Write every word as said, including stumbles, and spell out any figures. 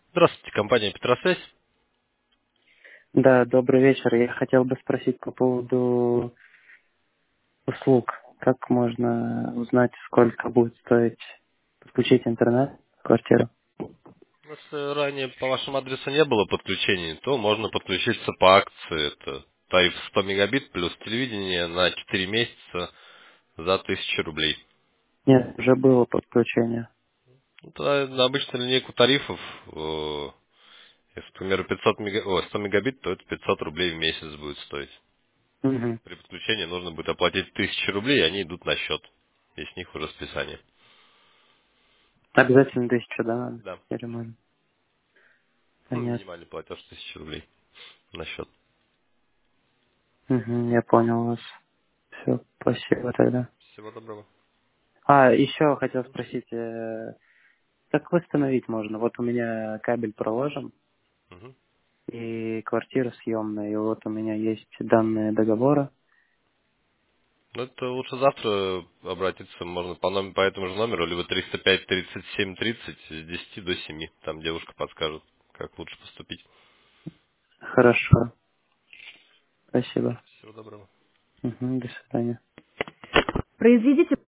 Здравствуйте, компания Петросвязь. Да, добрый вечер. Я хотел бы спросить по поводу услуг. Как можно узнать, сколько будет стоить подключить интернет в квартиру? Если ранее по вашему адресу не было подключений, то можно подключиться по акции. Это тариф сто мегабит плюс телевидение на четыре месяца за тысячу рублей. Нет, уже было подключение. Это на обычную линейку тарифов, э, если, к примеру, пятьсот мега... О, сто мегабит, то это пятьсот рублей в месяц будет стоить. Угу. При подключении нужно будет оплатить тысячу рублей, и они идут на счет. И с них уже списание. Обязательно тысяча, да, надо? Да. Или можно? Ну, Понятно. минимальный платеж тысяча рублей на счет. Угу, я понял вас. Все, спасибо тогда. Всего доброго. А, еще хотел спросить, э, как восстановить можно? Вот у меня кабель проложен, Мгм. и квартира съемная, и вот у меня есть данные договора. Ну, это лучше завтра обратиться можно по, номер, по этому же номеру, либо триста пять тридцать семь тридцать с десяти до семи. Там девушка подскажет, как лучше поступить. Хорошо, спасибо. Всего доброго. Угу, до свидания. Произведите